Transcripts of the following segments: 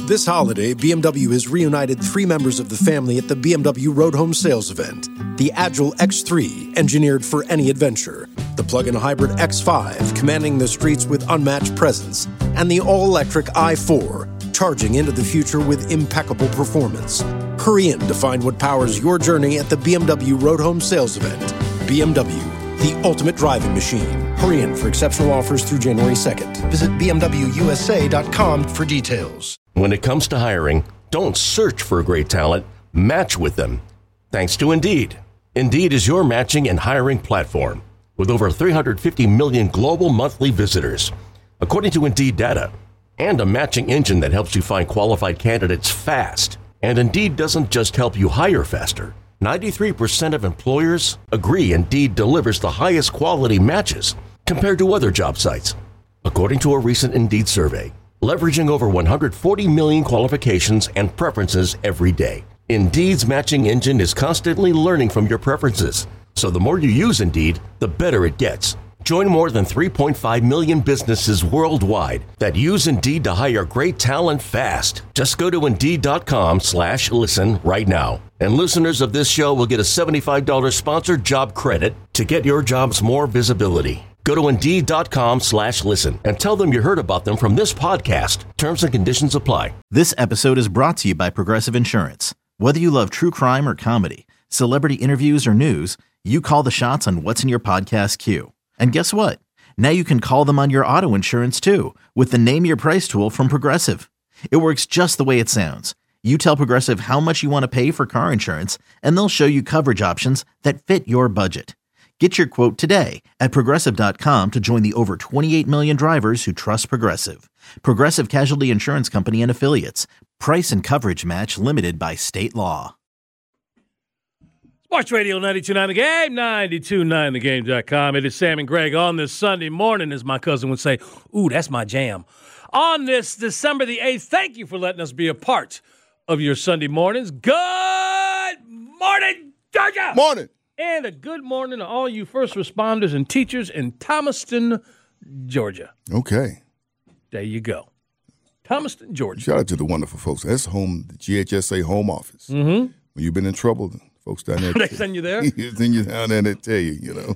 This holiday, BMW has reunited 3 members of the family at the BMW Road Home Sales event. The Agile X3, engineered for any adventure. The plug-in hybrid X5, commanding the streets with unmatched presence. And the all-electric i4, charging into the future with impeccable performance. Hurry in to find what powers your journey at the BMW Road Home Sales event. BMW, the ultimate driving machine. Hurry in for exceptional offers through January 2nd. Visit BMWUSA.com for details. When it comes to hiring, don't search for great talent, match with them. Thanks to Indeed. Indeed is your matching and hiring platform with over 350 million global monthly visitors, according to Indeed data, and a matching engine that helps you find qualified candidates fast. And Indeed doesn't just help you hire faster. 93% of employers agree Indeed delivers the highest quality matches compared to other job sites, according to a recent Indeed survey. Leveraging over 140 million qualifications and preferences every day. Indeed's matching engine is constantly learning from your preferences. So the more you use Indeed, the better it gets. Join more than 3.5 million businesses worldwide that use Indeed to hire great talent fast. Just go to Indeed.com/listen right now. And listeners of this show will get a $75 sponsored job credit to get your jobs more visibility. Go to Indeed.com/listen and tell them you heard about them from this podcast. Terms and conditions apply. This episode is brought to you by Progressive Insurance. Whether you love true crime or comedy, celebrity interviews or news, you call the shots on what's in your podcast queue. And guess what? Now you can call them on your auto insurance too with the Name Your Price tool from Progressive. It works just the way it sounds. You tell Progressive how much you want to pay for car insurance, and they'll show you coverage options that fit your budget. Get your quote today at Progressive.com to join the over 28 million drivers who trust Progressive. Progressive Casualty Insurance Company and Affiliates. Price and coverage match limited by state law. Sports Radio 92.9 The Game, 92.9thegame.com. It is Sam and Greg on this Sunday morning, as my cousin would say. Ooh, that's my jam. On this December the 8th, thank you for letting us be a part of your Sunday mornings. Good morning, Georgia! Morning! And a good morning to all you first responders and teachers in Thomaston, Georgia. Okay. There you go. Thomaston, Georgia. Shout out to the wonderful folks. That's home, the GHSA home office. Mm-hmm. When you've been in trouble, folks down there. They send you there? They send you down there and they tell you, you know.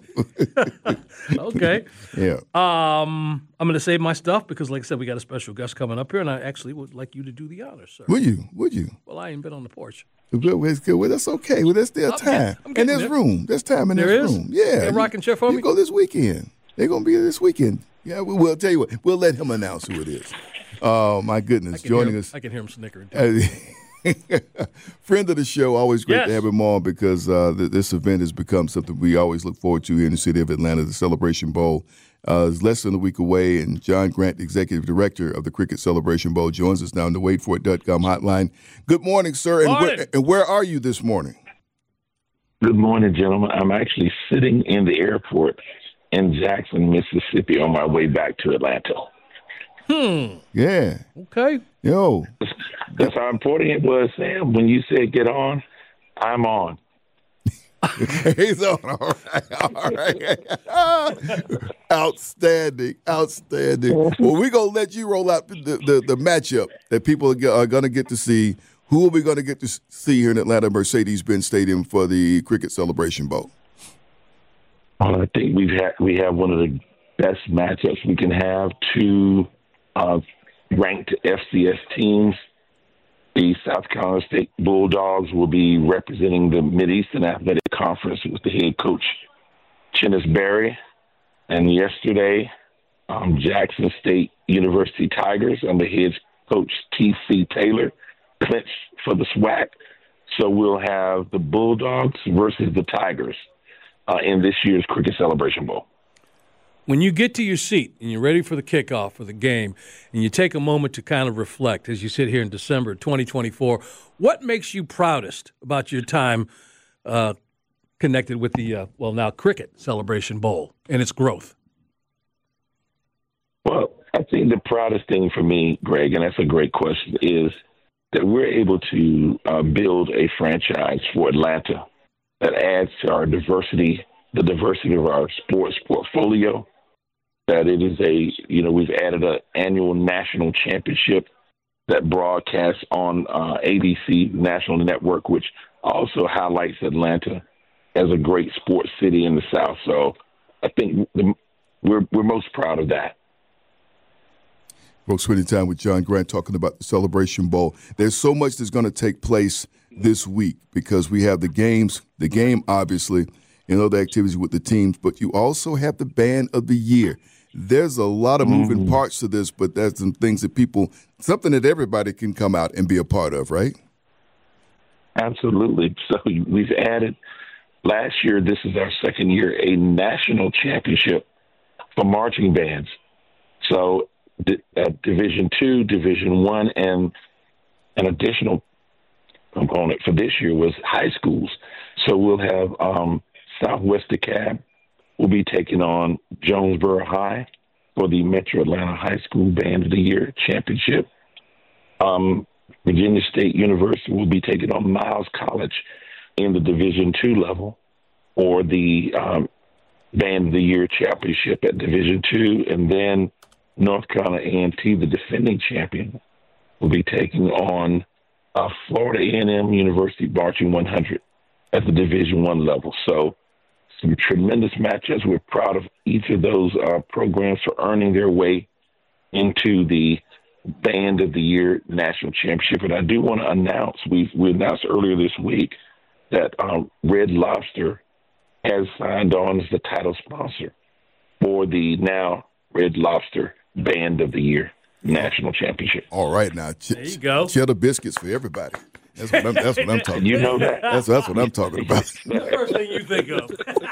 Okay. Yeah. I'm going to save my stuff because, like I said, we got a special guest coming up here, and I actually would like you to do the honors, sir. Would you? Would you? Well, I ain't been on the porch. It's good. Well, that's okay. Well, there's still time. And there's room. There's time in this room. Yeah. You rocking chair for me? You go this weekend. They're going to be here this weekend. Yeah, we'll tell you what. We'll let him announce who it is. Oh, my goodness. Joining us. I can hear him snickering. Friend of the show, always great to have him on because this event has become something we always look forward to here in the city of Atlanta, the Celebration Bowl. Is less than a week away, and John Grant, the executive director of the Cricket Celebration Bowl, joins us now on the WaitForIt.com hotline. Good morning, sir. And where are you this morning? Good morning, gentlemen. I'm actually sitting in the airport in Jackson, Mississippi, on my way back to Atlanta. Yeah. Okay. Yo. That's how important it was, Sam. When you said get on, I'm on. He's on. All right. Outstanding. Well, we're going to let you roll out the matchup that people are going to get to see. Who are we going to get to see here in Atlanta, Mercedes-Benz Stadium for the Cricket Celebration Bowl? Well, I think we have one of the best matchups we can have. Two ranked FCS teams. The South Carolina State Bulldogs will be representing the Mid-Eastern Athletic Conference with the head coach, Chennis Berry. And yesterday, Jackson State University Tigers under head coach T.C. Taylor clinched for the SWAC. So we'll have the Bulldogs versus the Tigers in this year's Cricket Celebration Bowl. When you get to your seat and you're ready for the kickoff for the game and you take a moment to kind of reflect as you sit here in December 2024, what makes you proudest about your time connected with the, now Cricket Celebration Bowl and its growth? Well, I think the proudest thing for me, Greg, and that's a great question, is that we're able to build a franchise for Atlanta that adds to our diversity, the diversity of our sports portfolio. That it is we've added an annual national championship that broadcasts on ABC National Network, which also highlights Atlanta as a great sports city in the South. So I think we're most proud of that. Folks, spending time with John Grant talking about the Celebration Bowl. There's so much that's going to take place this week because we have the game, obviously, and other activities with the teams, but you also have the Band of the Year. There's a lot of moving parts to this, but there's some things that something that everybody can come out and be a part of, right? Absolutely. So we've added, last year, this is our second year, a national championship for marching bands. So Division II, Division I, and an additional component for this year was high schools. So we'll have Southwest DeKalb will be taking on Jonesboro High for the Metro Atlanta High School Band of the Year Championship. Virginia State University will be taking on Miles College in the Division II level or the Band of the Year Championship at Division II. And then North Carolina A&T, the defending champion, will be taking on Florida A&M University Marching 100 at the Division I level. So some tremendous matchups. We're proud of each of those programs for earning their way into the Band of the Year National Championship. And I do want to announce, we announced earlier this week that Red Lobster has signed on as the title sponsor for the now Red Lobster Band of the Year National Championship. All right, now. There you go. Cheddar biscuits for everybody. That's what I'm talking about. You know that. That's what I'm talking about. The first thing you think of.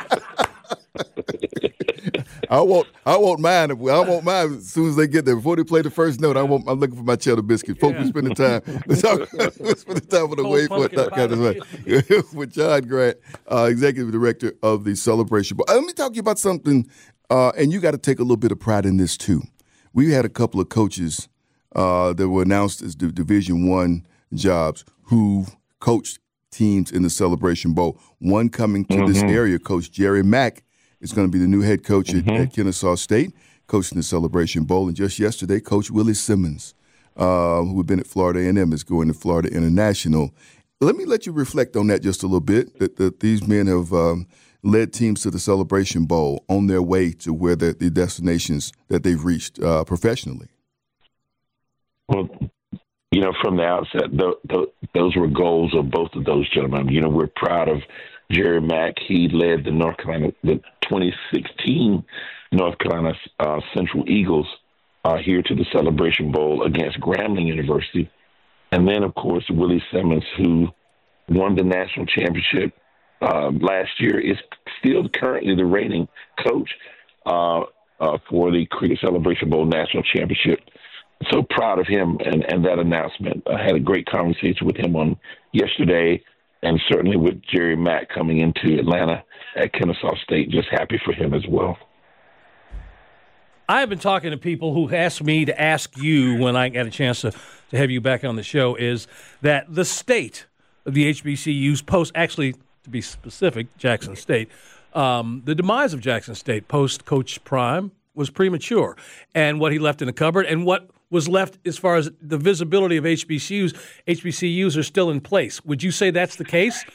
I won't mind. I won't mind as soon as they get there. Before they play the first note, I'm looking for my cheddar biscuit. Folks, we're spending time. We're spending time on the way for it. Kind of way. With John Grant, Executive Director of the Celebration Bowl. Let me talk to you about something, and you got to take a little bit of pride in this too. We had a couple of coaches that were announced as Division I jobs who coached teams in the Celebration Bowl. One coming to this area, Coach Jerry Mack, is going to be the new head coach at Kennesaw State, coaching the Celebration Bowl. And just yesterday, Coach Willie Simmons, who had been at Florida A&M, is going to Florida International. Let me let you reflect on that just a little bit, that these men have led teams to the Celebration Bowl on their way to where the destinations that they've reached professionally. Well, from the outset, those were goals of both of those gentlemen. We're proud of Jerry Mack. He led the 2016 North Carolina Central Eagles here to the Celebration Bowl against Grambling University. And then, of course, Willie Simmons, who won the national championship last year, is still currently the reigning coach for the Cricket Celebration Bowl National Championship. So proud of him and that announcement. I had a great conversation with him on yesterday, and certainly with Jerry Mack coming into Atlanta at Kennesaw State. Just happy for him as well. I've been talking to people who asked me to ask you when I got a chance to have you back on the show is that the state of the HBCUs post, actually to be specific, Jackson State, the demise of Jackson State post Coach Prime was premature, and what he left in the cupboard and what was left as far as the visibility of HBCUs are still in place. Would you say that's the case?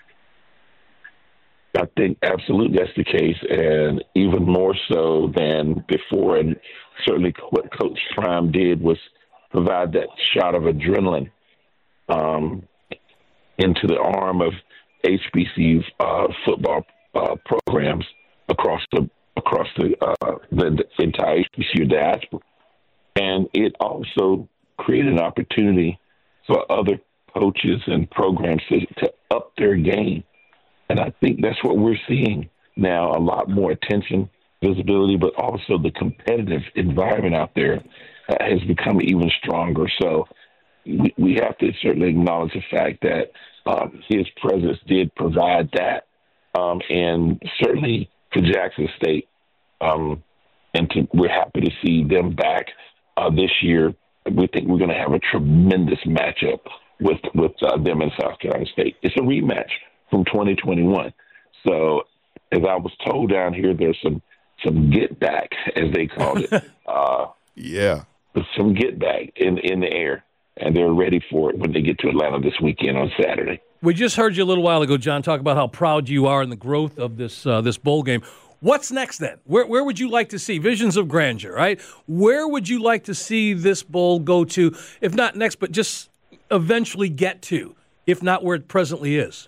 I think absolutely that's the case, and even more so than before. And certainly what Coach Prime did was provide that shot of adrenaline into the arm of HBCU football programs across the entire HBCU diaspora. And it also created an opportunity for other coaches and programs to up their game. And I think that's what we're seeing now, a lot more attention, visibility, but also the competitive environment out there has become even stronger. So we have to certainly acknowledge the fact that his presence did provide that. And certainly for Jackson State, we're happy to see them back this year. We think we're going to have a tremendous matchup with them in South Carolina State. It's a rematch from 2021. So as I was told down here, there's some get back, as they called it. Yeah. Some get back in the air. and they're ready for it when they get to Atlanta this weekend on Saturday. We just heard you a little while ago, John, talk about how proud you are in the growth of this bowl game. What's next then? Where would you like to see visions of grandeur, right? Where would you like to see this bowl go to, if not next, but just eventually get to, if not where it presently is?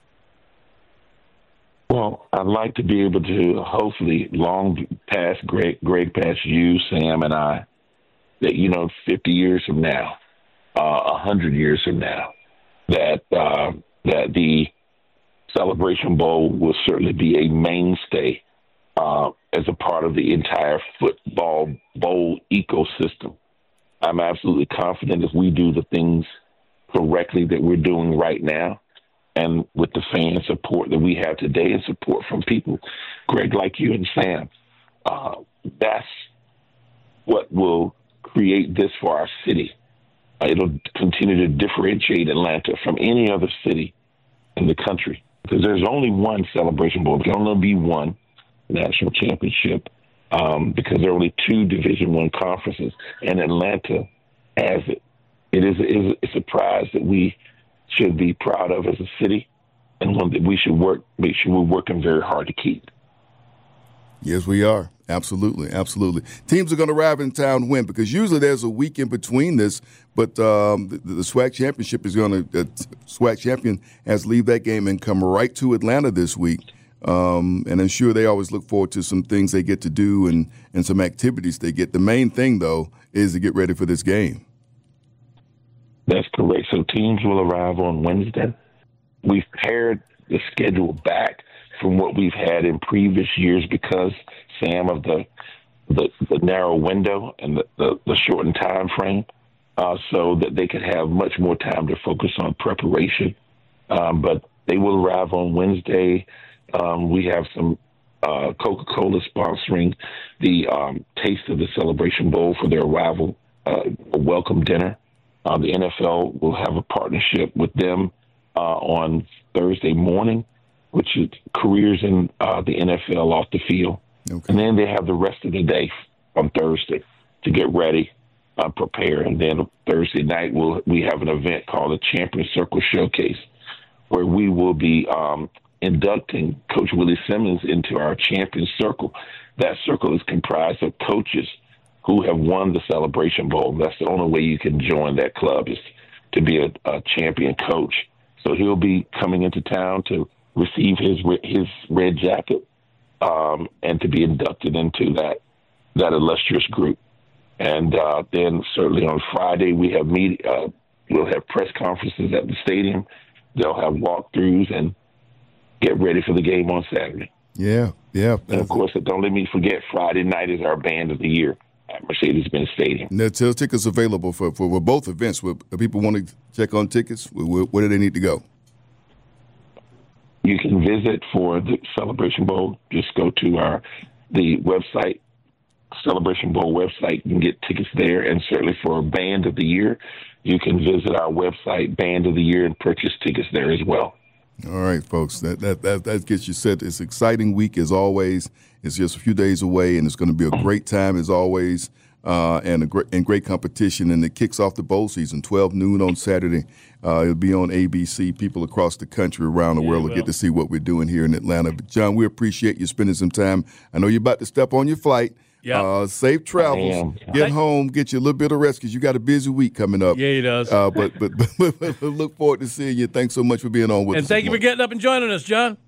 Well, I'd like to be able to hopefully long past Greg past you, Sam, and I, that, 50 years from now, 100 years from now, that the Celebration Bowl will certainly be a mainstay as a part of the entire football bowl ecosystem. I'm absolutely confident if we do the things correctly that we're doing right now, and with the fan support that we have today and support from people, Greg, like you and Sam, that's what will create this for our city. It'll continue to differentiate Atlanta from any other city in the country, because there's only one Celebration Bowl. There can only be one national championship because there are only two Division I conferences, and Atlanta has it. It is a prize that we should be proud of as a city, and one that we should make sure we're working very hard to keep. Yes, we are. Absolutely, absolutely. Teams are going to arrive in town and win, because usually there's a week in between this, but the SWAC championship is going to SWAC champion has to leave that game and come right to Atlanta this week. And I'm sure they always look forward to some things they get to do and some activities they get. The main thing, though, is to get ready for this game. That's correct. So teams will arrive on Wednesday. We've pared the schedule back from what we've had in previous years because, Sam, of the narrow window and the shortened time frame, so that they could have much more time to focus on preparation. But they will arrive on Wednesday. We have some Coca-Cola sponsoring the Taste of the Celebration Bowl for their arrival, a welcome dinner. The NFL will have a partnership with them on Thursday morning, which is careers in the NFL off the field. Okay. And then they have the rest of the day on Thursday to get ready, prepare. And then Thursday night, we have an event called the Champion Circle Showcase, where we will be inducting Coach Willie Simmons into our Champion Circle. That circle is comprised of coaches who have won the Celebration Bowl. That's the only way you can join that club, is to be a champion coach. So he'll be coming into town to receive his red jacket and to be inducted into that illustrious group. And then certainly on Friday we have we'll have press conferences at the stadium. They'll have walkthroughs and get ready for the game on Saturday. Yeah. And of course, don't let me forget, Friday night is our Band of the Year at Mercedes-Benz Stadium. Now, tickets available for both events. If people want to check on tickets, where do they need to go? You can visit for the Celebration Bowl. Just go to the website, Celebration Bowl website. You can get tickets there. And certainly for Band of the Year, you can visit our website, Band of the Year, and purchase tickets there as well. All right, folks, that gets you set. It's an exciting week as always. It's just a few days away, and it's going to be a great time as always, and great competition. And it kicks off the bowl season, 12 noon on Saturday. It'll be on ABC. People across the country, around the world will get to see what we're doing here in Atlanta. But John, we appreciate you spending some time. I know you're about to step on your flight. Yeah. Safe travels. Get home, get you a little bit of rest because you got a busy week coming up. Yeah, he does. But look forward to seeing you. Thanks so much for being on with us. And thank you for getting up and joining us, John.